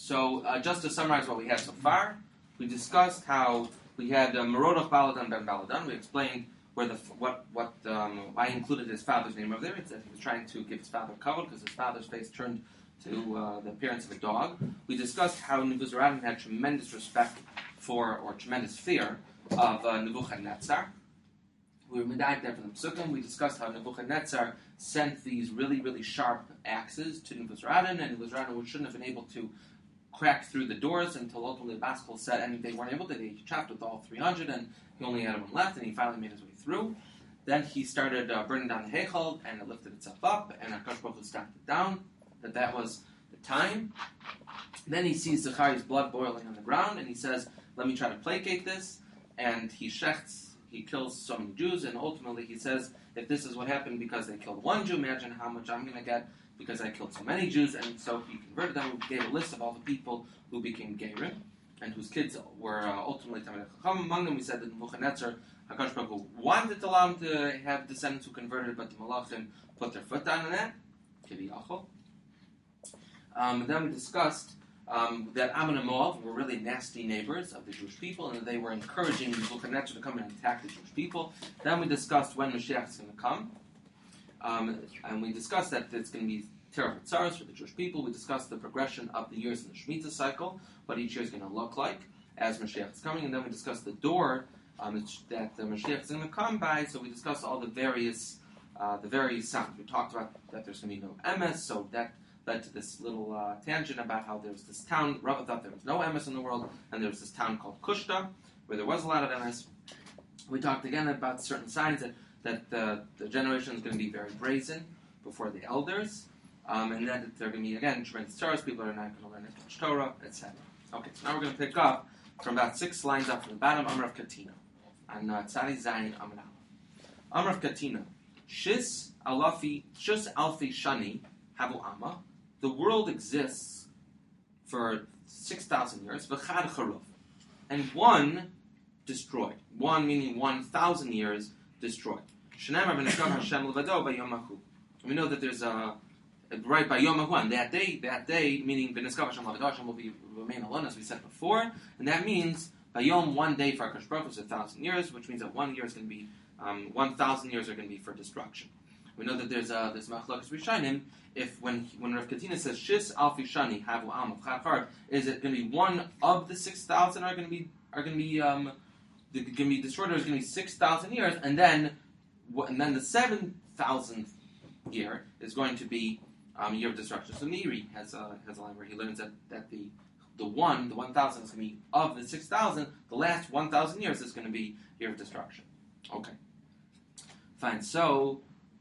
So just to summarize what we had so far, we discussed how we had Merodach Baladan ben Baladan. We explained why he included his father's name over there. It's that he was trying to give his father cover because his father's face turned to the appearance of a dog. We discussed how Nebuzaradan had tremendous respect for, or tremendous fear of Nebuchadnezzar. We were medayek there from the Psukim. We discussed how Nebuchadnezzar sent these really, really sharp axes to Nebuzaradan, and Nebuzaradan shouldn't have been able to crack through the doors until ultimately Baskel said, and they weren't able to. They chopped with all 300, and he only had one left, and he finally made his way through. Then he started burning down the Heichal, and it lifted itself up, and HaKadosh Baruch Hu stopped it down. That was the time. Then he sees Zechariah's blood boiling on the ground, and he says, let me try to placate this, and he kills so many Jews, and ultimately he says, if this is what happened because they killed one Jew, imagine how much I'm going to get because I killed so many Jews. And so he converted them, gave a list of all the people who became Gerim, and whose kids were ultimately Talmidei Chacham. Among them, we said that Nebuchadnezzar, HaKadosh Baruch Hu wanted to allow him to have descendants who converted, but the Malachim put their foot down on that. Kiviyachol. Then we discussed that Ammon and Moab were really nasty neighbors of the Jewish people, and that they were encouraging Nebuchadnezzar to come and attack the Jewish people. Then we discussed when Mashiach is going to come, and we discussed that it's going to be terrible tzaros for the Jewish people. We discussed the progression of the years in the Shemitah cycle, what each year is going to look like as Mashiach is coming, and then we discussed the door that the Mashiach is going to come by. So we discussed all the various sounds. We talked about that there's going to be no emes, so that led to this little tangent about how there's this town. Rava thought there was no emes in the world, and there was this town called Kushta, where there was a lot of emes. We talked again about certain signs that the generation is going to be very brazen before the elders, and that they're going to be, again, tremendous stars. People are not going to learn English Torah, etc. Okay, so now we're going to pick up from about 6 lines up from the bottom, Amar of Katina, and Tzadi Zayin Amar Aleph. Amar of Katina, Shis Alfi Shani Havu Amma. The world exists for 6,000 years, v'chad charuf, and one destroyed. One meaning 1,000 years destroyed. Shenamar v'nishkav Hashem levado b'yom hahu. We know that there's right by Yom hahu, that day meaning v'nishkav Hashem levado, Hashem will remain alone, as we said before, and that means by Yom, 1 day for HaKadosh Baruch Hu is 1,000 years, which means that 1 year is going to be 1,000 years are going to be for destruction. We know that there's machlokes rishonim. If when Rav Katina says Shis Alfi Shani Havu Am of Chachar, is it going to be one of the 6,000 are going to be destroyed, or is it going to be 6,000 years, and then the 7,000th year is going to be year of destruction. So Meiri has a line where he learns that the 1,000 is going to be of the 6,000. The last 1,000 years is going to be year of destruction. Okay, fine. So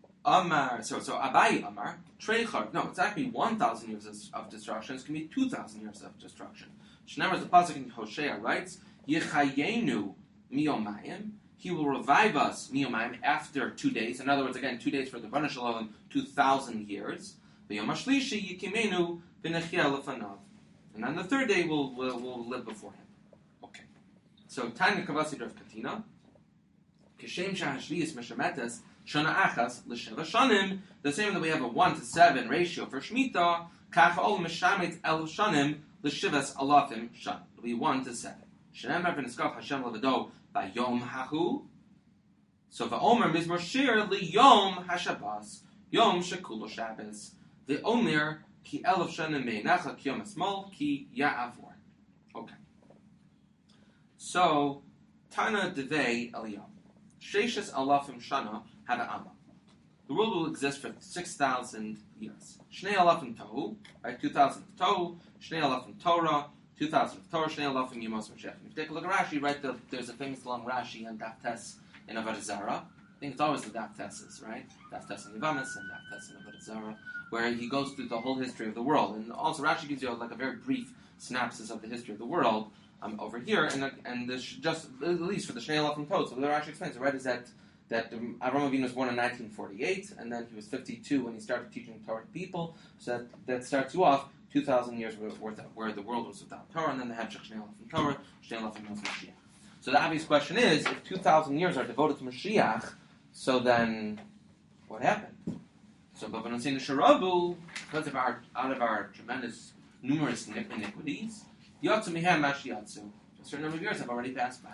Abayi Amar Treichar. No, it's actually 1,000 years of destruction. It's going to be 2,000 years of destruction. Shneimar, the pasuk in Hosea writes, Yechayenu miyomayim. He will revive us miyomayim after 2 days. In other words, again, 2 days for the Bnei Shalom, 2,000 years. V'yom hashlishi yikimenu v'nechia lefanav. And on the 3rd day, we'll live before him. Okay. So Tanya Kavasi Rav Katina. Kishem shahashviyis meshametes. Shana Achas l'sheva shanim. The same that we have a 1-to-7 ratio for Shemitah. Kach ol meshamet el shanim l'shivas alafim shan. It'll be 1-to-7. Shenemar v'niskav Hashem levado bayom hahu. So v'omer mizmor shir liyom hashabas yom shekulo Shabbos. V'omer ki elef shanim me'inacha ki yom esmol ki ya'avor. Okay. So Tana devei Eliyam. Sheishes alafim shana. The world will exist for 6,000 years. Shnei alafim tohu, right? 2,000 of tohu. Shnei alafim Torah. 2,000 of Torah. Shnei alafim Yemos Mashiach. If you take a look at Rashi, right? There's a famous long Rashi on Daf Tes in Avodah Zarah. I think it's always the Daf Teses, right? Daf Tes in Yivamis and Daf Tes in Avodah Zarah, where he goes through the whole history of the world, and also Rashi gives you like a very brief synopsis of the history of the world over here, and this just at least for the Shnei alafim Tohu. So the Rashi explains, right? Is that Avraham Avinu was born in 1948, and then he was 52 when he started teaching Torah to people. So that starts you off 2,000 years worth of where the world was without Torah, and then they have Shnei alafim Torah, Shnei alafim Mashiach. So the obvious question is, if 2,000 years are devoted to Mashiach, so then what happened? So, but when I'm saying the Sharabu, because of our tremendous numerous iniquities. Yatsu mihem mash yatsu. A certain number of years have already passed by.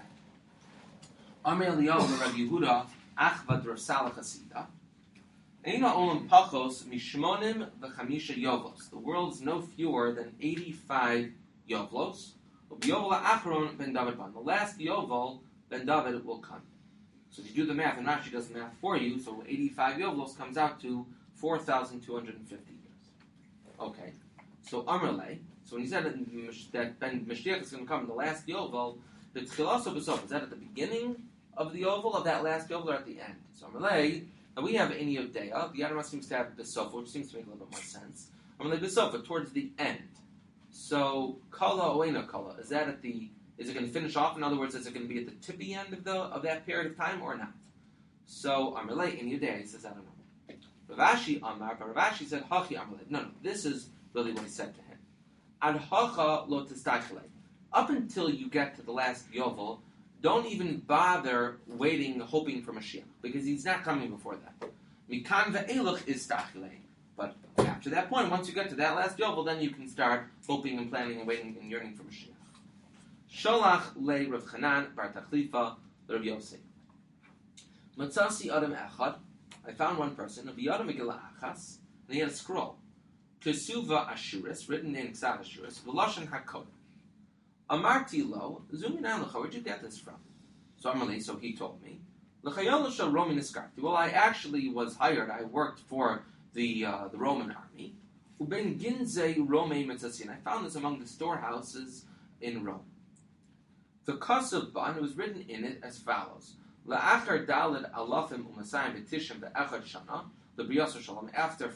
Amr Eliyahu Rabbi Yehuda Achvad Rav Salach Hasida. Eina olam pachos mishmonim v'chamisha yovlos. The world is no fewer than 85 yovlos. Yovel Acharon ben David ban. The last yovel ben David will come. So if you do the math, and Rashi does the math for you, so 85 yovlos comes out to 4,250 years. Okay. So Amrle. So when he said that Ben Mashiach is going to come in the last yovel, the tchilaso b'sof, is that at the beginning of the yovel of that last yovel or at the end? So Amrle. And we have any of Deya. The Yadama seems to have Besofa, which seems to make a little bit more sense. I'm going to Besofa towards the end. So Kala Oena Kala, is that at the? Is it going to finish off? In other words, is it going to be at the tippy end of that period of time or not? So Amalei any of Deya, he says I don't know. Ravashi Amar, but Ravashi said Hachi Amalei. No, this is really what he said to him. Ad Hacha lo testachile. Up until you get to the last Yovel, don't even bother waiting, hoping for Mashiach, because he's not coming before that. Mikan ve'eluch is tachile. But after that point, once you get to that last yovel, then you can start hoping and planning and waiting and yearning for Mashiach. Sholach le Rav Chanan bar Tachlifa Rav Yosef. Matzasi adam echad. I found one person, Rav Yada Megillah Achas, and he had a scroll. Kesuva Ashuris, written in Ksav Ashuris, V'loshen HaKodesh. Amarti lo, Zuminan Lecha, where'd you get this from? So he told me, L'chayolosha Roman Niskarti. Well, I actually was hired, I worked for the Roman army. Uben Ginze Rome Metzasin. I found this among the storehouses in Rome. The Kasav Ban, it was written in it as follows. La'achar Daled Alafim Umasayim Betishim Be'echad Shana, the Briyas Shalom, after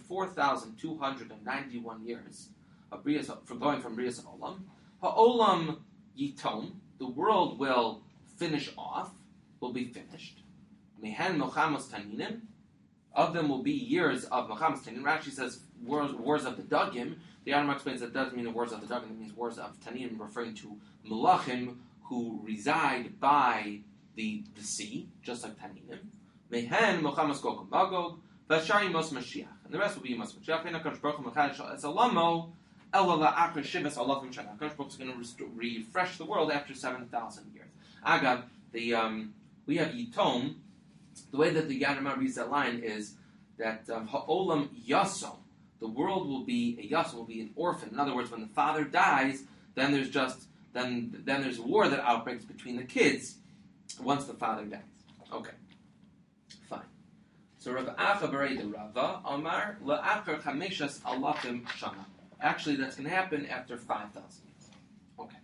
4,291 years of Briyas, from going from Briyas Olam, Ha'olam Yitom, the world will finish off, will be finished. Mehen Mochamos Taninim, of them will be years of Mochamos Taninim. Rashi says wars of the Dagim. The Yadam explains that doesn't mean the wars of the Dagim, it means wars of Taninim, referring to Melachim who reside by the sea, just like Taninim. Mehen Mochamos Gog Magog, Vashari Mos Mashiach. And the rest will be Mos Mashiach. Hakadosh Baruch Hu Mechad Es Alamo, Hakadosh Baruch Hu is going to refresh the world after 7,000 years. Agav, we have Yitom. The way that the Yadama reads that line is that Ha'olam Yasom, the world will be a Yasom, will be an orphan. In other words, when the father dies, then there's there's war that outbreaks between the kids once the father dies. Okay, fine. So Rav Acha Berei de Rava Amar La'achar Chameshas Alafim Shana. Actually, that's going to happen after 5,000 years. Okay.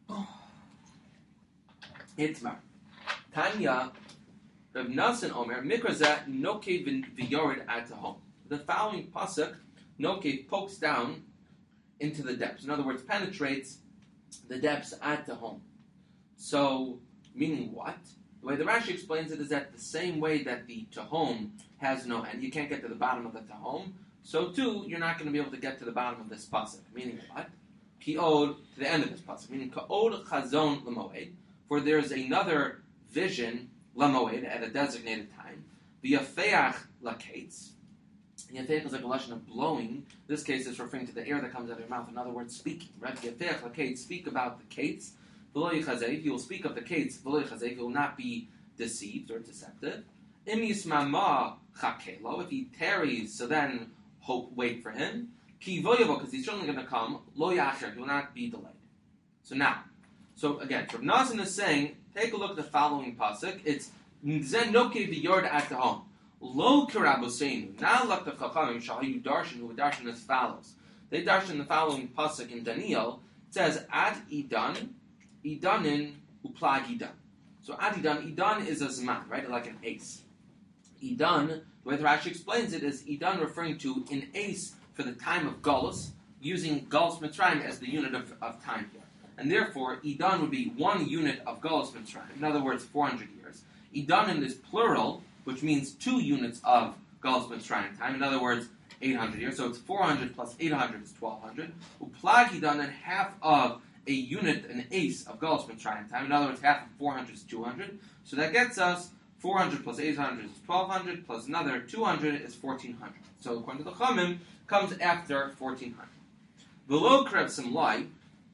Itmar. Tanya, Rav Nasan Omer, Mikrazat Nokev V'yored at home. The following pasuk, Nokev pokes down into the depths. In other words, penetrates the depths at the home. So, meaning what? The way the Rashi explains it is that the same way that the Tehom has no end, you can't get to the bottom of the Tehom, so too, you're not going to be able to get to the bottom of this pasuk. Meaning what? Ki'od, to the end of this pasuk. Meaning Ka'od Chazon L'moed, for there is another vision, L'moed, at a designated time. V'yafeach L'kates. Yafeach is like a lesson of blowing. In this case, it's referring to the air that comes out of your mouth. In other words, speaking. Right? Yafeach L'kates, speak about the kates. V'lo yichazev, you will speak of the kates. V'lo yichazev, you will not be deceived or deceptive. Im yismama chakelo, if he tarries, so then wait for him. Ki voyavo, because he's certainly going to come. Lo yachar, he will not be delayed. So again, Rav Nazin is saying, take a look at the following pasuk. It's Zen Noke v'yord at the home. Lo kiraboseinu. Now look the chachamim shahayu darshan who darshan as follows. They darshan the following pasuk in Daniel. It says ad idanin uplag idan. So ad idan is a zman, right? Like an ace. Idan, the way the Rashi explains it, is Idan referring to an ace for the time of Galus, using Galus Mitzrayim as the unit of time here. And therefore, Idan would be 1 unit of Galus Mitzrayim, in other words, 400 years. Idanin is plural, which means 2 units of Galus Mitzrayim time, in other words, 800 years. So it's 400 plus 800 is 1200. Uplag Idanin, half of a unit, an ace of Galus Mitzrayim time, in other words, half of 400 is 200. So that gets us 400 plus 800 is 1200, plus another 200 is 1400. So according to the Chachamim, comes after 1400. V'lo krev simlai,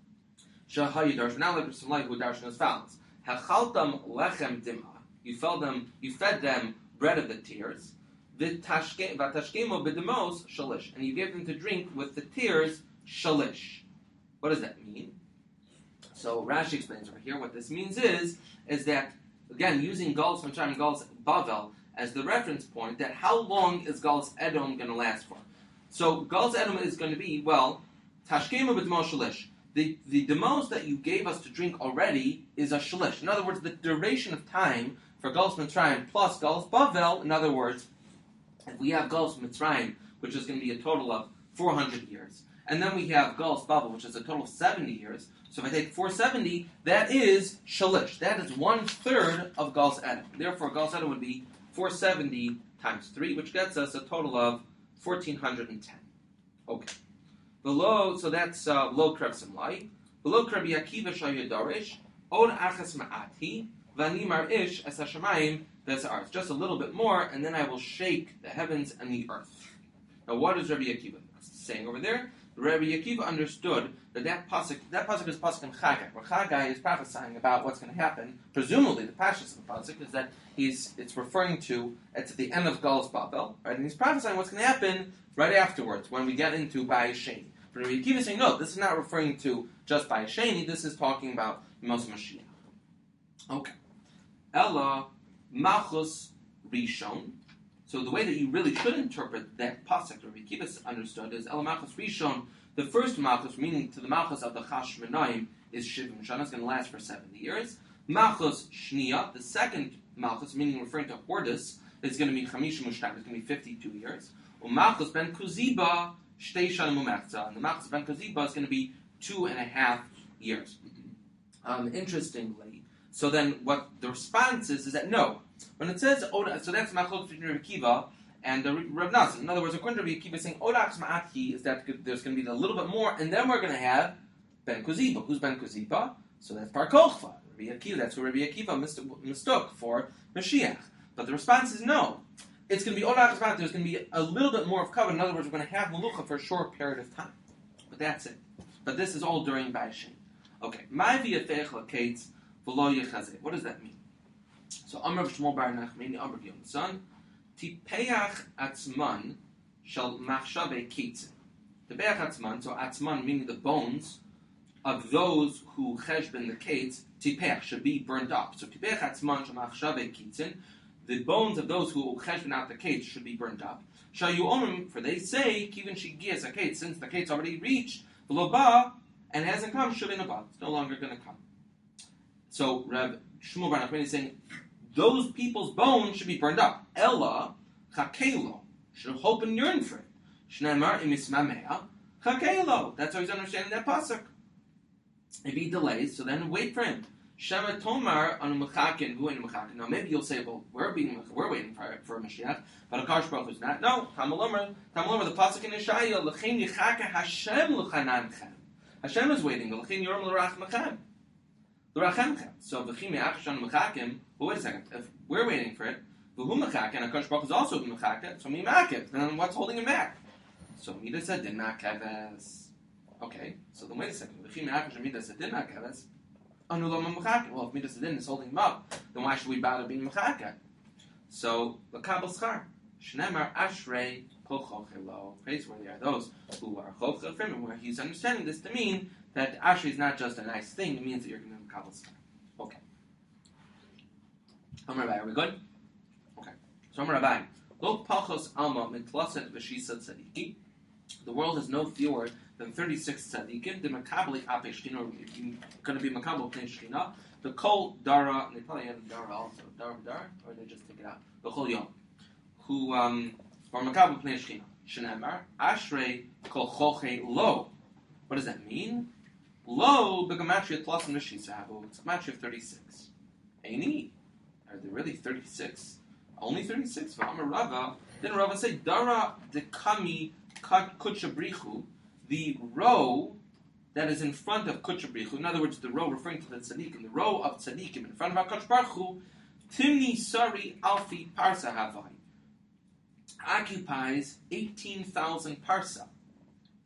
shahayu darshan. Now like simlai who darshan as follows: Hachaltam lechem dimah. You fed them bread of the tears. V'tashkemo b'demos shalish, and you gave them to drink with the tears shalish. What does that mean? So Rashi explains over here what this means is that, again, using Galus Mitzrayim and Galus Bavel as the reference point, that how long is Galus Edom going to last for? So Galus Edom is going to be, well, Tashkema b'demos shalish. The demos that you gave us to drink already is a shalish. In other words, the duration of time for Galus Mitzrayim plus Galus Bavel, in other words, if we have Galus Mitzrayim, which is going to be a total of 400 years, and then we have Galus Bavel, which is a total of 70 years, so if I take 470, that is shalish. That is 1/3 of Galus Edom. Therefore, Galus Edom would be 470 times 3, which gets us a total of 1,410. Okay. Below, so that's below Krev Simlai. Below Krev Yakiva Shayadarish, Od Achas Ma'ati, Vanimar Ish Es Hashemayim Ves'aretz. Just a little bit more, and then I will shake the heavens and the earth. Now, what is Rabbi Akiva saying over there? Rabbi Akiva understood that pasuk is pasuk in Chagai, where Chagai is prophesying about what's going to happen. Presumably, the pashtus of the pasuk is that it's referring to it's at the end of Galus Bavel, right? And he's prophesying what's going to happen right afterwards when we get into Bayis Sheni. But Rabbi Akiva is saying no, this is not referring to just Bayis Sheni. This is talking about Moshe Mashiach. Okay, Ella Malchus Rishon. So the way that you really should interpret that pasuk Rabbi Akiva understood is El Malchus Rishon. The first Malchus, meaning to the Malchus of the Chashmonaim, is Shivim Shana. It's going to last for 70 years. Malchus Shniya, the second Malchus, meaning referring to Hordes, is going to be Chamishim Ushtam. It's going to be 52 years. Malchus Ben Kuziba Shtei Shanim Umechza, and the Malchus Ben Kuziba is going to be 2.5 years. Interestingly, so then what the response is that no. When it says, so that's Machlok between Rabbi Akiva and Rav Nassim. In other words, according to Rabbi Akiva, saying Odach Ma'ati is that there's going to be a little bit more, and then we're going to have Ben Kuziba. Who's Ben Kuziba? So that's Bar Kochva. Rabbi Akiva, that's who Rabbi Akiva mistook for Mashiach. But the response is no. It's going to be Odach Ma'ati. There's going to be a little bit more of cover. In other words, we're going to have Melucha for a short period of time. But that's it. But this is all during Bayis Sheni. Okay. What does that mean? So Amr Shmuel Bar Nachmani Amr Yonson Tipeach Atzman Shal Machshavei Kitzin. Tipeach Atzman, so Atzman meaning the bones of those who cheshbon the kates, Tipeach should be burned up. So Tipeach Atzman Shal Machshavei Kitzin, the bones of those who cheshbon out the kates should be burned up. Shayu Omrim, for they say Kivin Shigias a kate, since the kates already reached V'lo and hasn't come, Shavin Abba. It's no longer going to come. So Reb Shmuel Bar Nachmani is saying those people's bones should be burned up. Ella chakelo, should hope and yearn for it. Shneimar imismamea chakelo. That's how he's understanding that pasuk. If he delays, so then wait for him. Shema tomar anu mechakin hu enu mechakin. Now maybe you'll say, well, we're waiting for a Mashiach, but Akash Baruch is not. No, Tamalomer, the pasuk in Yeshaya lechein yichaka Hashem lechanamchem. Hashem is waiting. Lechein yorm l'rachmechem. So well, wait a second. If we're waiting for it, and Akash Baruch is also mechaken, so mimakev. Then what's holding him back? So Midas said din ma'keves. Okay, so then wait a second. Well, if Midas din is holding him up, then why should we bother being mechaken? So the Kabbalah schar shnemar ashrei kol chochelo. Praiseworthy are those who are chochel from him. Where he's understanding this to mean that ashrei is not just a nice thing; it means that you're going to have Kabbalah schar. Okay. Amar, are we good? Okay. So Amar Rabbi, Lo pachos alma mitlaset v'shisa tzadiki. The world has no fewer than 36 tzadikim. The makabli ape shchina, going to be makabel pnei shchina. The kol dara, and they probably have dara also. Dara, or they just take it out. The kol yom, who are makabel pnei shchina. Shneimar ashrei kol choche lo. What does that mean? Lo begamatria tlasim v'shisa. It's a gematria of 36. Eini. Are there really 36? Only 36? V'amar Rava. Didn't Rava say dara dekami kutchabrichu, the row that is in front of kutchabrichu? In other words, the row referring to the tzaddikim, the row of tzaddikim in front of HaKadosh Baruch Hu, timni sari alfi parsa havai, occupies 18,000 parsa.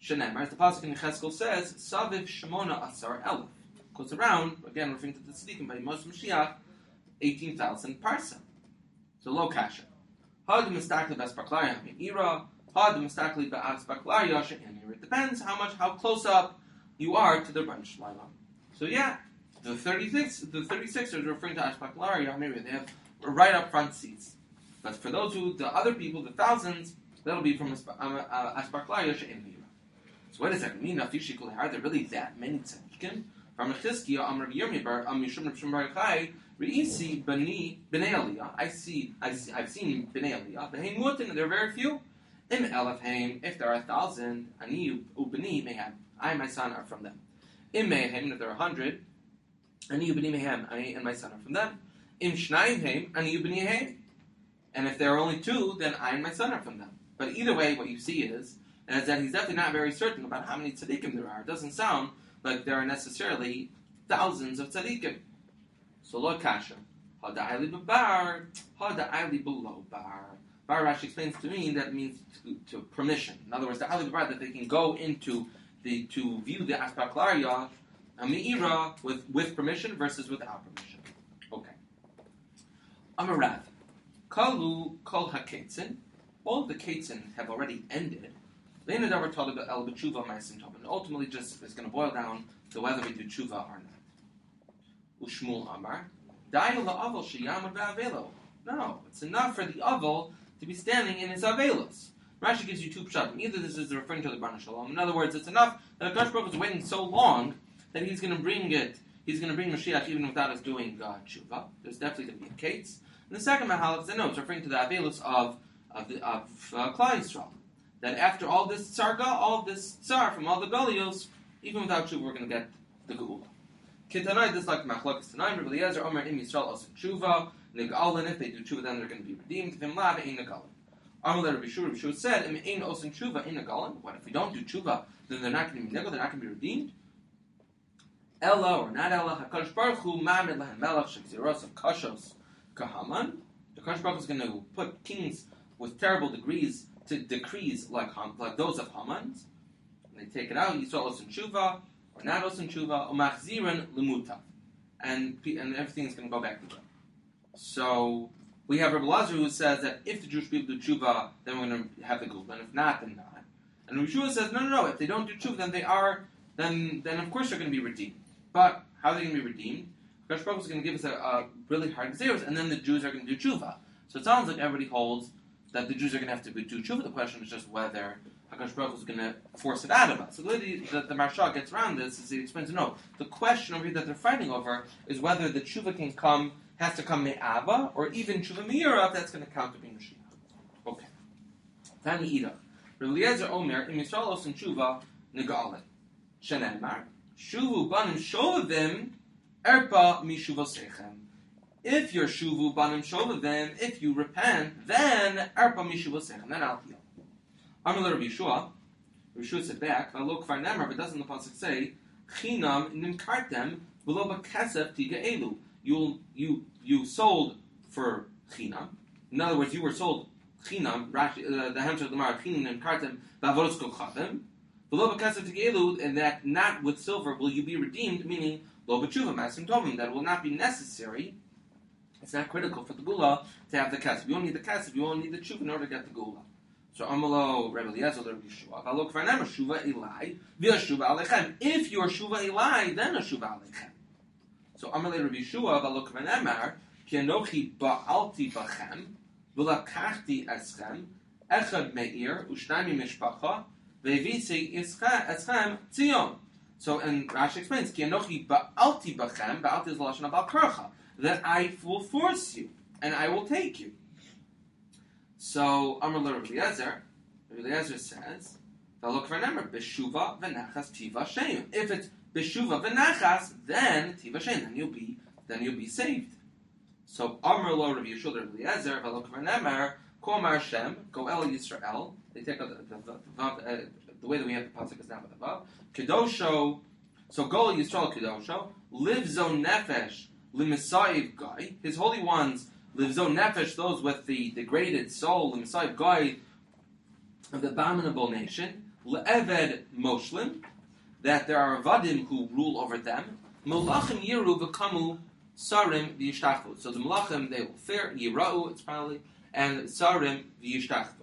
Shenemar, as the pasuk in Cheskel says, Saviv Shemona Asar Elef. Goes around, again referring to the Tzadikim by Moshe Mashiach, 18,000 parsa. So lo kasha. Had mistakli b'aspaklaria me'ira. Had mistakli b'aspaklaria she'emir. It depends how close up you are to the Rebbeinu Shlomo. So yeah, the 36ers are referring to aspaklaria me'ira. They have right up front seats. But for those the other people, the thousands, that'll be from aspaklaria she'emir. So what does that mean? Are there really that many tzaddikim? From Chizkiah, Amr Yirmi Bar, Mishum Bar Chai, Reisi Bnei Aliyah. I've seen Bnei Aliyah. Beheim Mutin, there are very few. Im Elef Haim, if there are 1,000, Ani Ubni Mehem, I and my son are from them. Im Mehem, if there are 100, Ani Ubni Mehem, I and my son are from them. Im Shnayim Haim, Ani Ubni Haim. And if there are only 2, then I and my son are from them. But either way, what you see is that he's definitely not very certain about how many tzaddikim there are. It doesn't sound like there are necessarily thousands of tzaddikim. So lo kasha. Hada'ili b'bar, hada'ili below bar. Bar Rashi explains to me that it means to permission. In other words, the ali b'bar, that they can go into to view the aspaklaria, me'ira, with permission versus without permission. Okay. Amarav. Kalu kol haketzin. All the ketzin have already ended. And ultimately just is going to boil down to whether we do tshuva or not. Ushmul Amar, no, it's enough for the aval to be standing in his avelos. Rashi gives you 2 pshatim. Either this is referring to the Rebbeinu Shalom. In other words, it's enough that HaKadosh Baruch Hu is waiting so long that he's going to bring Mashiach even without us doing tshuva. There's definitely going to be a case. And the second mahal is it's referring to the avelos of Klal Yisrael. That after all this tsarga, all this tsar from all the galios, even without tshuva, we're going to get the geula. Kitanai, this like machlokes tonight. Rabbi Eliezer Omer im Yisrael osin tshuva negalin. If they do tshuva, then they're going to be redeemed. Vim la ve'in negalin. Amalei Rabbi Shua said, im ein osin tshuva in negalin. What if we don't do tshuva? Then they're not going to be negel. They're not going to be redeemed. Ella or not Ella. Hakadosh Baruch Hu ma'amid lahem melech shekziros of kashos kahaman. The Hakadosh Baruch Hu is going to put kings with terrible decrees like those of Haman's. They take it out. Yisrael osin tshuva or not osin tshuva or machziran lemuta, and everything is going to go back to them. So we have Rabbi Lazar who says that if the Jewish people do tshuva, then we're going to have the gula, and if not, then not. And Rabbi Shua says no. If they don't do tshuva, then then of course they're going to be redeemed. But how are they going to be redeemed? Hakadosh Baruch Hu is going to give us a really hard gzeros, and then the Jews are going to do tshuva. So it sounds like everybody holds that the Jews are going to have to do tshuva. The question is just whether HaKadosh Baruch Hu is going to force it out of us. So the way the Maharsha gets around this is he explains, no, the question over here that they're fighting over is whether the tshuva has to come me'ava, or even tshuva me'ira, if that's going to count to being Mashiach. Okay. Tani Ida. Eliezer Omer, im Yisrael osin tshuva negalin. Shenemar, shuvu banim shovavim, erpa mishuva sechem. If you're shuvu banim shovavim, if you repent, then erpa mishuva sechem, then I'll heal. Amalei Rabbi Yeshua. Rabbi Yeshua said back, "V'lo kvar nemar," but doesn't the pasuk say, "Chinam nimkartem v'lo b'kesef tiga elu"? You sold for chinam. In other words, you were sold chinam. Rashi, the Hamshah of the Gemara, chinam nimkartem v'avodos kochavim v'lo b'kesef tiga elu, and that not with silver will you be redeemed, meaning lo b'tshuva masim tovim, that it will not be necessary. It's not critical for the gula to have the kesef. You don't need the kesef. You only need the tshuva in order to get the gula. So Amalo Rebbe Eliezer Rabbi Yeshua. V'alo kvar nemar shuva ilai v'yashuva alechem. If you're shuva ilai, then a shuva alechem. So Amalei Rabbi Yeshua v'alo kvar nemar ki anochi ba'alti b'chem v'lakachti eschem echad meir u'shnayim mishpacha ve'visi eschem tzion. So and Rashi explains ki anochi ba'alti b'chem. Ba'alti is the lashon of al-karcha, that I will force you and I will take you. So Amar Rabbi Eliezer says, "V'lo kvar nemar b'shuva v'nachas tiva sheim." If it's b'shuva v'nachas, then tiva sheim, then you'll be saved. So Amar Rabbi Yeshua Rabbi Eliezer, "V'lo kvar nemar Komar Shem Goel Yisrael." They take out the way that we have the pasuk is now with the vav. Kedosho. So Goel Yisrael Kedosho live zon nefesh l'misaiv guy. His holy ones. Livzon nefesh, those with the degraded soul, the Messiah guy of the abominable nation. le'eved moshlim, that there are vadim who rule over them. Malachim yiru v'kamu sarim v'yishtachvu. So the malachim, they will fear, yirau, it's probably, and sarim v'yishtachvu.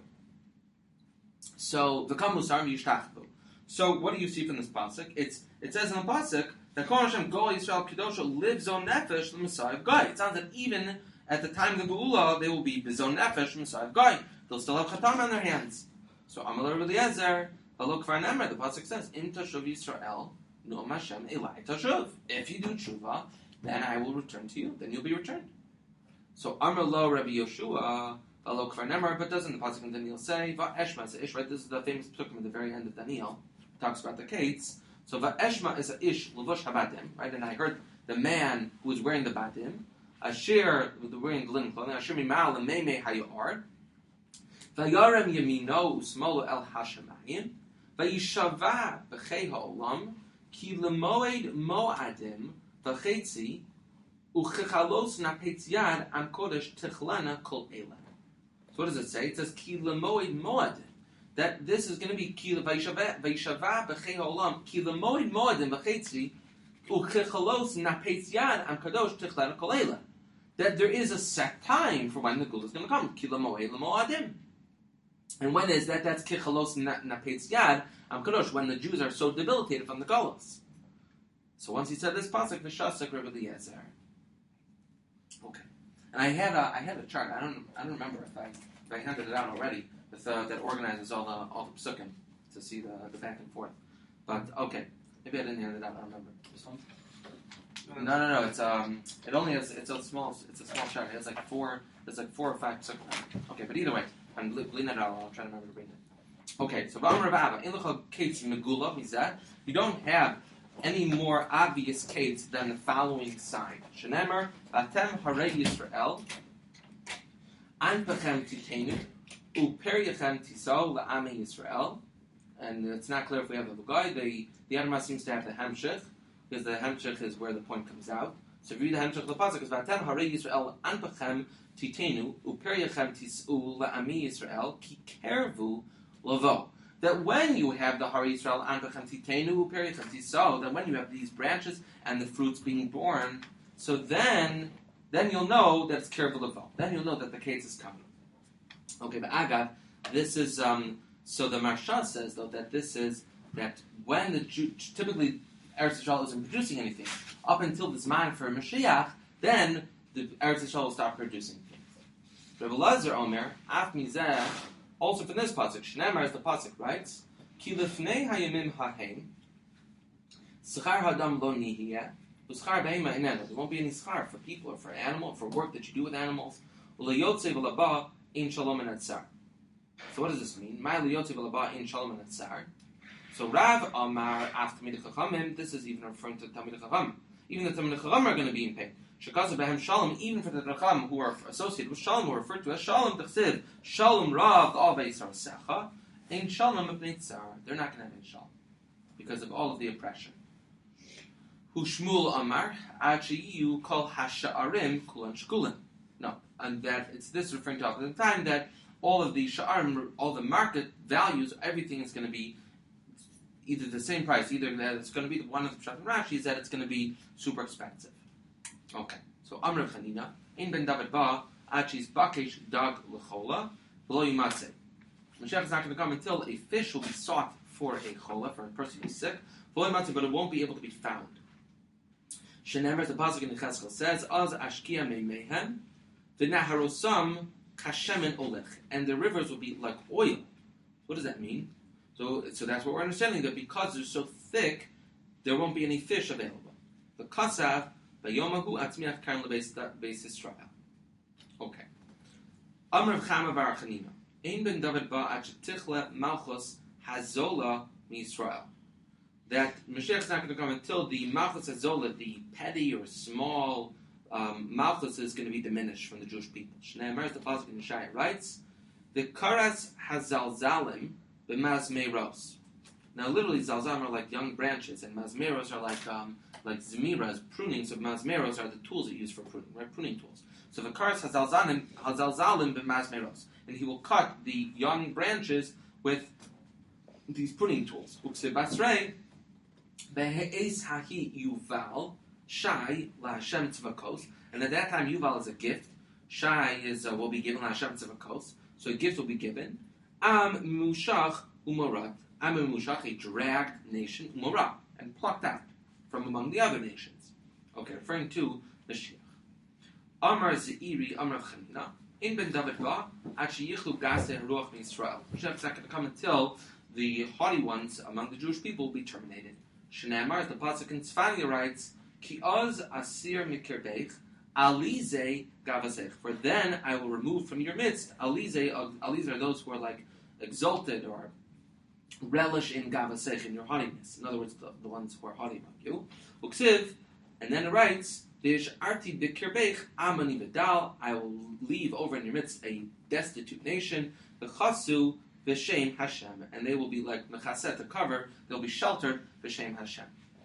So v'kamu sarim v'yishtachvu. So what do you see from this pasuk? It says in the pasuk that Kol Hashem Gol Yisrael Kedosha lives on nefesh the Messiah of Gai. It sounds that even at the time of the Geula, they will be bizon nefesh Messiah of Gai. They'll still have chatam on their hands. So Amalur Eliezer, Halok Varnemer, the pasuk says, Im Tashuv Yisrael No Hashem Elai Tashuv. If you do tshuva, then I will return to you. Then you'll be returned. So Amar Lo Rabbi Yoshua, Halok Varnemer, but doesn't the pasuk in Daniel say Va'eshma Ish? Right, this is the famous psukim at the very end of Daniel. It talks about the kates. So Va'eshma is a ish levush habadim, right? And I heard the man who was wearing the badim, Asher wearing the linen clothing, Asher mimal and meimei hayar. Vayarem yamino usmolo el hashemayim. Vayishava b'chei ha'olam ki lemoed moadim v'chetzi uchechalos napetz yad am kodesh tichlana kol elam. So what does it say? It says ki lemoed moadim. That this is going to be ki vayishava b'chei ha'olam ki lemoed moadim v'chetzi uchechalos napetz yad am kodesh tichlana kol elam. That there is a set time for when the gula is going to come. Ki lemoed lemoadim. And when is that? That's kichalos napetz yad am kadosh, when the Jews are so debilitated from the gullahs. So once he said this pasuk, v'shasek Rabbi Eliezer. Okay, and I had a chart. I don't remember if I handed it out already. With, that organizes all the psukim to see the back and forth. But okay, maybe I didn't hand it out. I don't remember. This one? No. It's a small chart. It has like four or five psukim. Okay, but either way. I'm bleeding it out. I'll try to remember to bring it. Okay, so you don't have any more obvious case than the following sign. Shenemer, Atem Harei Yisrael, Anpechem Titenu, Uperyachem Tiso La'ame Yisrael. And it's not clear if we have the guy. The Adamah seems to have the Hemshech, because the Hemshech is where the point comes out. So if you read the Hemshech of the pasuk, it's Atem Harei Yisrael, Anpechem Titenu uperyachem tis'u la'ami Yisrael ki kervu lavo. That when you have the Hari Yisrael anpechem titenu uperyachem tis'u, that when you have these branches and the fruits being born, so then you'll know that it's kervu lavo. Then you'll know that the case is coming. Okay, but Agav, this is so the Marsha says though that this is that when the Jew, typically Eretz Yisrael isn't producing anything up until this man for Mashiach, then the Eretz Yisrael will stop producing things. Rabbi Lazar Omer, Af Mizeh, also from this pasuk, Shneimar is the pasuk writes, Ki lifnei hayamim hahem, Schar hadam lo nihiyeh, Uschar behema inenu. There won't be any schar for people or for animal, for work that you do with animals. Ulayotze v'laba in shalom and atzar. So what does this mean? Ma liyotze v'laba in shalom and atzar. So Rav Amar Af Tamid Chachamim, this is even referring to Tamid Chacham. Even the Tamid Chacham are going to be in pain. Shekazu behem shalom, even for the Chacham who are associated with shalom, who are referred to as shalom, t'chsiv, shalom rav al ve'isar secha, ein shalom b'nei tzar. They're not going to have any shalom because of all of the oppression. Hu Shmuel Amar, ad she'iyu kol hasha'arim kulan shkulan. No, and that it's this referring to all the time that all of the sha'arim, all the market values, everything is going to be either the same price, either that it's going to be one of the Pshat and Rashi is that it's going to be super expensive. Okay, so Amr Chanina, in Ben David Ba, Achis Bakesh Dag Lechola, Below Yimatze. Mashiach is not going to come until a fish will be sought for a chola, for a person who's sick, Below Yimatze, but it won't be able to be found. Shenemer, the pasuk in the Cheskel says, Az Ashkia Meimehem, V'naharosam Kashemen Olech, and the rivers will be like oil. What does that mean? So that's what we're understanding, that because they're so thick, there won't be any fish available. The Kasav, Vayomahu Atzmiach Karim Lebeis Yisrael. Okay. Amr Chama Bar Chanina. Ein ben David Ba Achettichle Malchus Hazola Yisrael. That Mashiach is not going to come until the Malchus Hazola, the petty or small Malchus, is going to be diminished from the Jewish people. Shnei Amar, the pasuk in Yeshaya writes, the Karas Hazalzalim b'Mazmeros. Now, literally, Zalzalim are like young branches, and Mazmeros are like Zemiras, pruning. So Mazmeros are the tools that you use for pruning, right? Pruning tools. So the Karas Hazalzalim b'Mazmeros, and he will cut the young branches with these pruning tools. Uksiv Basrei, Be'eis Hahi Yuval, Shai La Hashem Tzvakos, and at that time Yuval is a gift. Shai will be given La Hashem Tzvakos, so a gift will be given. Am Mushach Umorat, Am Mushach, a dragged nation, Umorat, and plucked out from among the other nations. Okay, referring to Mashiach. Amar Zeiri, Amar Chanina, in Ben David Ba, Achi Yichlu Gase Ruach Yisrael. Mashiach is not going to come until the haughty ones among the Jewish people will be terminated. Shnamar, the pasuk in Tzfania writes, Ki oz asir mikirbeich, alize gavasech. For then I will remove from your midst. Alize are those who are like exalted or relish in gavasech, in your haughtiness. In other words, the ones who are haughty among you. Uksiv, and then it writes, Dish arti bikirbeich amani vidal. I will leave over in your midst a destitute nation. V'chasu v'shem Hashem, and they will be like mechaset, to cover. They'll be sheltered v'shem Hashem.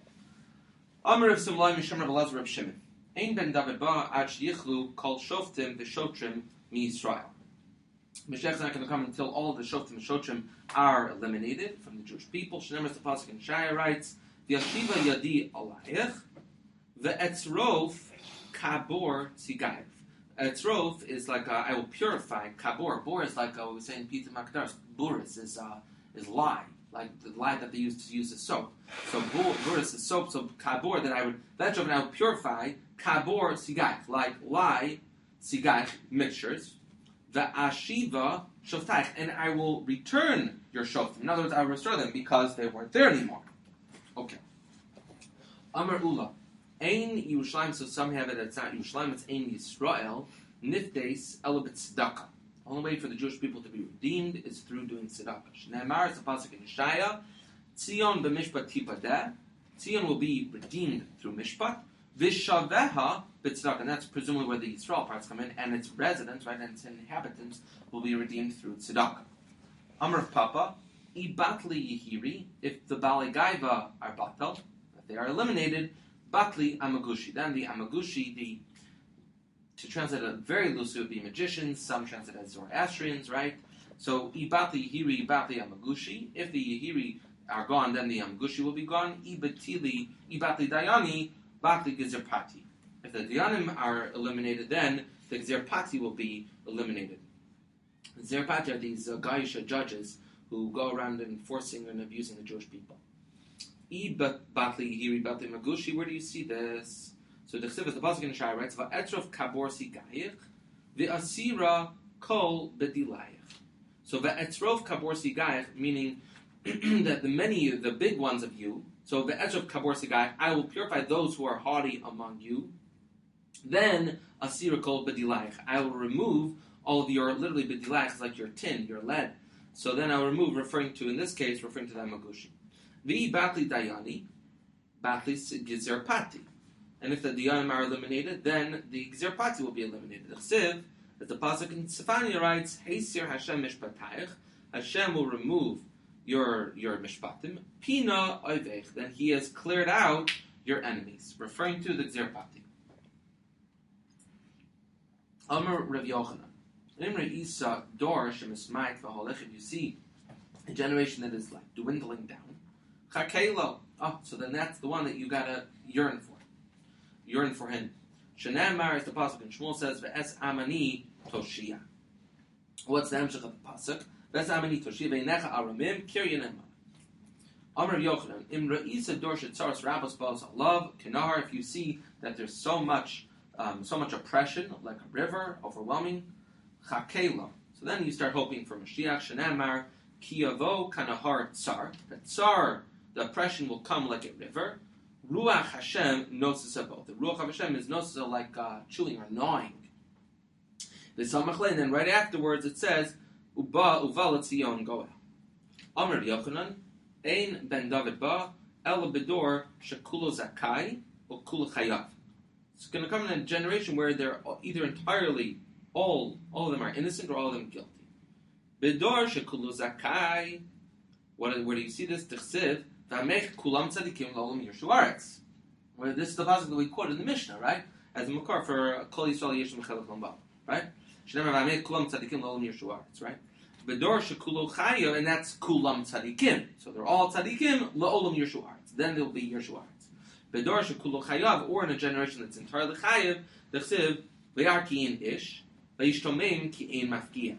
Amar of Simlai Misham Rav Elazar Reb Shimon. Ein ben David ba ad yichlu kol shoftim v'shotrim mi Yisrael. Mashiach is not going to come until all the shoftim and shotrim are eliminated from the Jewish people. Shneimar the pasuk in Shaya writes, V'yashiva yadi alayich v'etzrof kabor tzigayv. Etzrof is like I will purify. Kabor, bor is like we were saying Peter Makdash. Boris is lye, like the lye that they used to use as soap. So boris is soap. So kabor that I would purify. Kabor sigayv, like lye sigayv mixtures. The ashiva shoftaich, and I will return your shoftim. In other words, I will restore them because they weren't there anymore. Okay. Amar Ula. Ein Yerushalayim, so some have it that it's not Yerushalayim, it's Ein Yisrael, Niftes Elabit Tzedakah. The only way for the Jewish people to be redeemed is through doing tzedakah. Shneimar is the pasuk in Yeshaya, Tzion b'mishpat tipadeh, Tzion will be redeemed through mishpat, Vishaveha b'tzedakah, and that's presumably where the Yisrael parts come in, and its residents, right, and its inhabitants will be redeemed through tzedakah. Amar of Papa, Ibatli Yehiri, if the Balei Gaiva are batal, if they are eliminated, Batli Amagushi. Then the Amagushi, to translate it very loosely, would be magicians. Some translate it as Zoroastrians, right? So, Ibatli Yehiri, Ibatli Amagushi. If the Yehiri are gone, then the Amagushi will be gone. Ibatli Dayani, Batli Gezerpati. If the Dayanim are eliminated, then the Gezerpati will be eliminated. Gezerpati are these Gaisha judges who go around enforcing and abusing the Jewish people. Batli Yehiri, Batli Magushi, where do you see this? So the Chsiv is the pasuk in Shai writes, Va'etrof kabor sigayich, v'asira kol bedilayich. So va'etrof kabor sigayich, meaning that the big ones of you, so va'etrof kabor sigayich, I will purify those who are haughty among you. Then asira kol bedilayich, I will remove all of your, literally bedilayich is like your tin, your lead. So then I will remove, in this case, referring to the Magushi. The Batli Dayani, Batli Gezerpati. And if the Dayanim are eliminated, then the Gezerpati will be eliminated. The Chsiv, as the pasuk in Tzefania writes, Heisir Hashem Mishpatayich, Hashem will remove your Mishpatim, Pina Oivech, then He has cleared out your enemies, referring to the Gezerpati. Amar Rav Yochanan, Imre Isa Dor Shemismait V'Holech, if you see a generation that is like dwindling down, Chakelo. Oh, so then that's the one that you gotta yearn for. Yearn for him. Shenamar, as the pasuk in Shmuel says, Ve'es Amani Toshia. What's the emshach of the pasuk? Ve'es Amani Toshia Ve'necha Aramim Kiryanim. Amar Yochanan, Imra Isa Dor Shetzaras Rabbos Bos Love Kinahar. If you see that there's so much oppression, like a river, overwhelming, Chakelo. So then you start hoping for Mashiach. Shenamar Kiyavo Kanahar Tsar. The Tsar, the oppression will come like a river. Ruach Hashem notices both. The Ruach of Hashem is notices like chewing or gnawing. The Samachle, and then right afterwards it says, Uba Letzion Goel. Amr Yochanan, Ein ben David ba, El Bedor Shekulo Zakai, or Kula Chayav. It's going to come in a generation where they're either entirely, all of them are innocent or all of them guilty. Bedor Shekulo Zakai. Where do you see this? T'chsiv, V'amech kulam tzadikim l'olam yishuaretz. Where this is the pasuk that we quoted in the Mishnah, right? As a makar for Kol Yisrael Yeshem Chelek Lomba, right? Shneimar V'amech kulam tzadikim l'olam yishuaretz, right? Bedor shekulo chaya, and that's kulam tzadikim. So they're all tzadikim, la'olam Yershu Haaretz. Then there will be Yershu Haaretz. Bedor shekulo chayav, or in a generation that's entirely chayav, the chsiv, ve'ar ki ein ish, ve'ishtomem ki ein mafkia.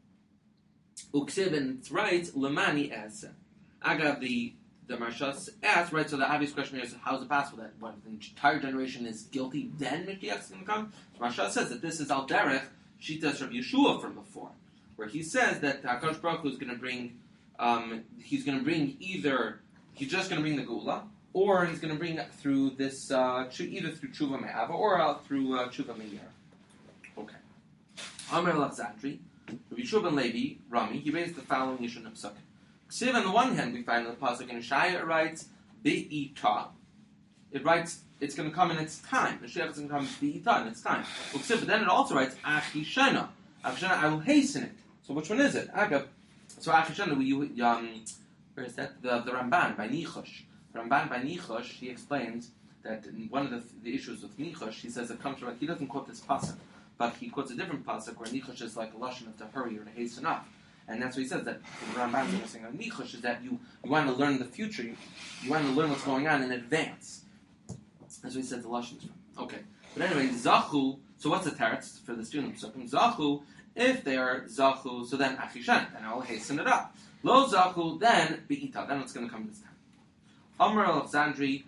Uksiv, and it writes, lemani asa. Agav, the Marsha asks, right, so the obvious question is, how is it possible that when the entire generation is guilty, then Mashiach is going to come? So Marsha says that this is Al Derech, Shitas Rav Yeshua from before, where he says that HaKadosh Baruch Hu is going to bring, he's going to bring either, he's just going to bring the Gula, or he's going to bring through this, either through Tshuva Me'ava, or through Tshuva Me'yer. Okay. Amar Alexandri, Rav Yeshua ben Levi, Rami, he raised the following Yishun Psukim. Ksiv, on the one hand, we find in the pasuk in Shaya it writes Be'ita. It writes it's going to come in its time. The Mashiach is going to come Be'ita in its time. Ksiv, but then it also writes Achishana. Achishana, I will hasten it. So which one is it? Agav. So Achishana, where is that? The Ramban by Nichosh. The Ramban by Nichosh, he explains that in one of the issues with Nichosh, he says it comes from, he doesn't quote this pasuk, but he quotes a different pasuk where Nichosh is like a lashon of to hurry or to hasten up. And that's what he says, that the Ramban is saying on Nichosh is that you want to learn the future, you want to learn what's going on in advance. That's what he said the Lashon is from. Okay. But anyway, Zachu, so what's the teretz for the students? So from Zachu, if they are Zachu, so then Achishan, then I'll hasten it up. Lo Zachu, then Be'ita, then it's going to come this time. Amr Alexandri,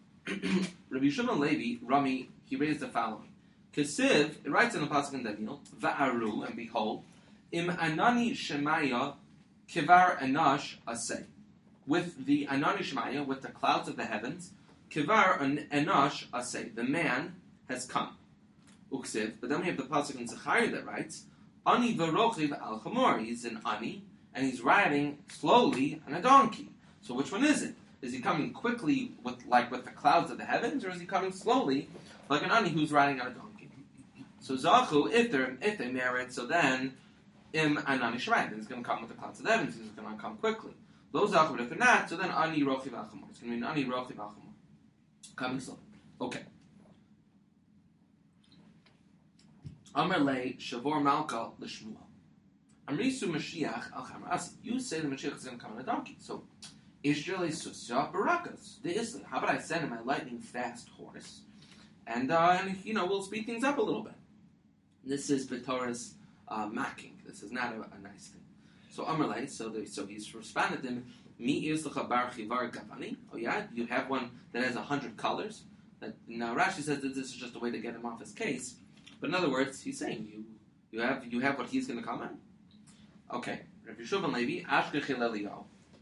Rabbi Shimon Levi, Rami, he raised the following. Kesiv, it writes in the Pasuk in Daniel, Va'aru, and behold, Im Anani Shemaya Kivar Anash Asay. With the Anani Shemaya, with the clouds of the heavens, Kivar Anash Asay. The man has come. Uksiv. But then we have the pasuk in Zechariah that writes, Ani Varochiv Al Chamor. He's an Ani, and he's riding slowly on a donkey. So which one is it? Is he coming quickly with the clouds of the heavens, or is he coming slowly like an Ani who's riding on a donkey? So Zachu, if they merit, so then Im Anani Shemai, then it's going to come with the clouds of the heavens. It's going to come quickly. Lo Zachu, but if they're not, so then Ani Rochiv Al Chamor. It's going to be an Ani Rochiv Al Chamor. Coming slowly. Okay. Amar Le Shavor Malka L'Shmuel. Amrisu Mashiach Al Chamor Asi. You say the Mashiach is going to come on a donkey. So, Israeli Susya Barakas. The Islam. How about I send him my lightning fast horse? And we'll speed things up a little bit. This is B'Torah's mocking. This is not a nice thing. So Amar Le, so he's responded to him, Mi Yislecha Bar Chivar Gavani. Oh yeah, you have one that has 100 colors. Now Rashi says that this is just a way to get him off his case. But in other words, he's saying you have what he's going to come in. Okay, Rabbi Yeshua ben Levi, Ashkechel Eliyahu.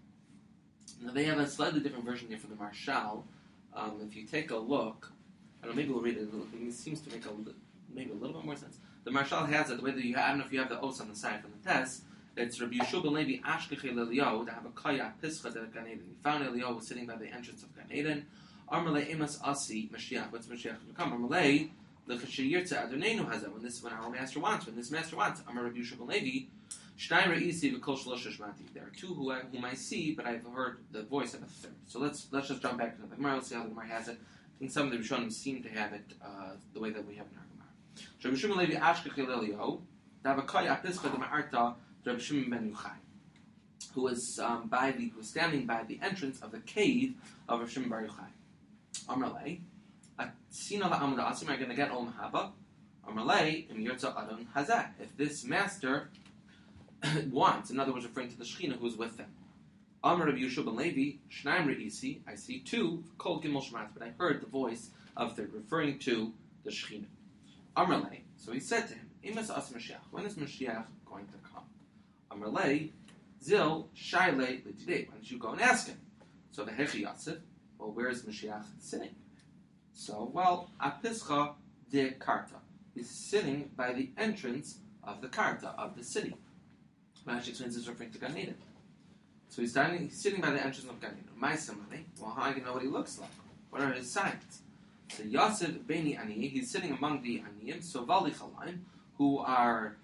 Now they have a slightly different version here for the Marshal. If you take a look, I don't know, maybe we'll read it. It seems to make maybe a little bit more sense. The Marshal has it the way that I don't know if you have the os on the side from the test. It's Rabbi Yeshua ben Levi, Ashkechel Eliyahu. They have a kaya pischa de Gan Eden. He found Eliyahu was sitting by the entrance of Gan Eden. Armalei Emas Asi Mashiach. What's Mashiach going to come? Armalei the Cheshayirtza Adonenu has it. When our master wants. When this master wants. Amar Rabbi Yeshua ben Levi. Shnai Re'isi v'Kol Shalosh Shmati. There are two whom I see, but I've heard the voice of a third. So let's just jump back to the Gemara. Let's see how the Gemara has it. I think some of the Rishonim seem to have it the way that we have in our Gemara. So Rabbi Shimon Levi Ashkechel Eliyahu. Davakaya Apischa de Ma'arta Rabbi Shimon ben Yochai, who was standing by the entrance of the cave of Rabbi Shimon bar Yochai. Amalei, Asina la'amud asim. Are going to get Ol Mahaba. Amalei im Yirtza Adon Hazeh. If this master wants, in other words, referring to the Shechina who is with them. Amar Rabbi Yeshua ben Levi, Shnaim Re'isi, I see two, Kol Gimel Shmat, but I heard the voice of third, referring to the Shechina. Amar Le, so he said to him, Imas As Mashiach, when is Mashiach going to come? Amar Le, Zil Shaile L'Tidei, why don't you go and ask him? So the Hechi Yasif, well, where is Mashiach sitting? So, Apischa de Karta. He's sitting by the entrance of the Karta, of the city. Rashi explains this referring to Gan Eden. So he's sitting by the entrance of Gan Eden. My samani, well, how do you know what he looks like? What are his signs? So Yosef Beni Ani, he's sitting among the Aniyim, so Vali Chalaim, who are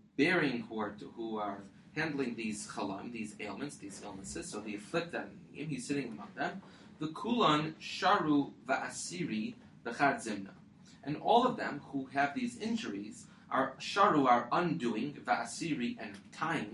handling these Chalaim, these ailments, these illnesses, so the afflicted Aniyim, he's sitting among them. The Kulan Sharu Va'asiri B'chad Zimna. And all of them who have these injuries are undoing, va'asiri, and tying,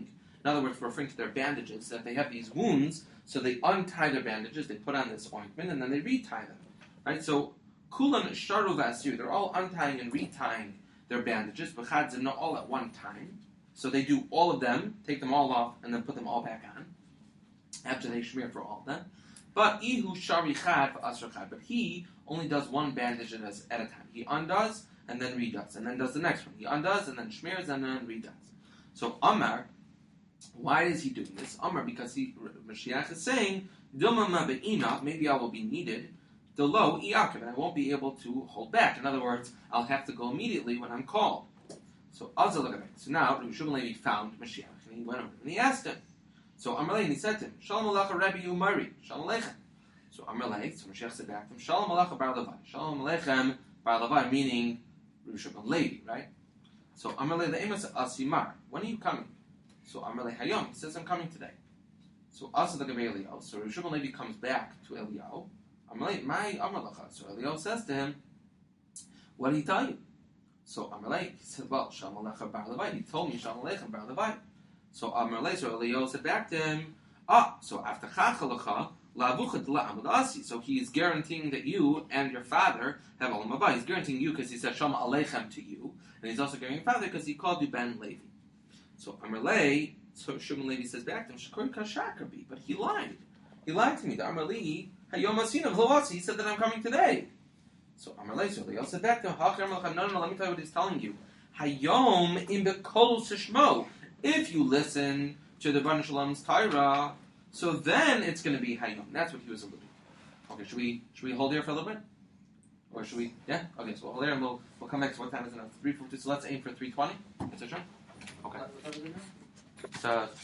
In other words, referring to their bandages, that they have these wounds, so they untie their bandages, they put on this ointment, and then they retie them. Right? So, kulan sharu v'asiru, they're all untying and retying their bandages, b'chad zimna, all at one time. So they do all of them, take them all off, and then put them all back on, after they shmear for all of them. But ihu shari chad v'asr chad, but he only does one bandage at a time. He undoes, and then redoes, and then does the next one. He undoes, and then shmears, and then redoes. So Amar, why is he doing this? Amar, because Mashiach is saying, Dilma ma'be'ina, maybe I will be needed, Delo i'akev, and I won't be able to hold back. In other words, I'll have to go immediately when I'm called. So Azza look at it. So now Rabbi Shimon Levi found Mashiach, and he went over and he asked him. So Amar Lehi, and he said to him, Shalom alecha Rabbi Umari, Shalom aleichem. So Amar Lehi, so Mashiach said back to him, Shalom alecha bar Levi, Shalom aleichem bar Levi, meaning Rabbi Shimon Levi, right? So Amar Lehi, the Amos Asimar, when are you coming? So Amar Lehi Hayom, he says I'm coming today. So Asa look at Eliyahu. So Rabbi Shimon Levi comes back to Eliyahu. Amar Lehi, my Amar Lecha. So Eliyahu says to him, what did he tell you? So Amar Lehi, he said, well, Shalom alecha bar Levi. He told me Shalom aleichem bar Levi. So Amar Lehi, so Eliyahu said back to him, so after Chachalacha, la'avucha d'la'amud asi. So he is guaranteeing that you and your father have olam haba. He's guaranteeing you because he said Shalom aleichem to you, and he's also guaranteeing your father because he called you Ben Levi. So Amar Lehi, so Shimon Levi says back to him, Shakor kashakarbi, but he lied. He lied to me. The Amar Lehi, Hayom asinav lo asi. He said that I'm coming today. So Amar Lehi, so Eliyahu said back to him, no, let me tell you what he's telling you. Hayom im bekol sishmo. If you listen to the Rebbeinu Shalom's Torah, so then it's going to be Hayom. That's what he was alluding to. Okay, should we hold here for a little bit? Or should we? Yeah? Okay, so we'll hold here and we'll come back to what time is it now? 3:42, so let's aim for 3:20. That's it, sure? Okay. So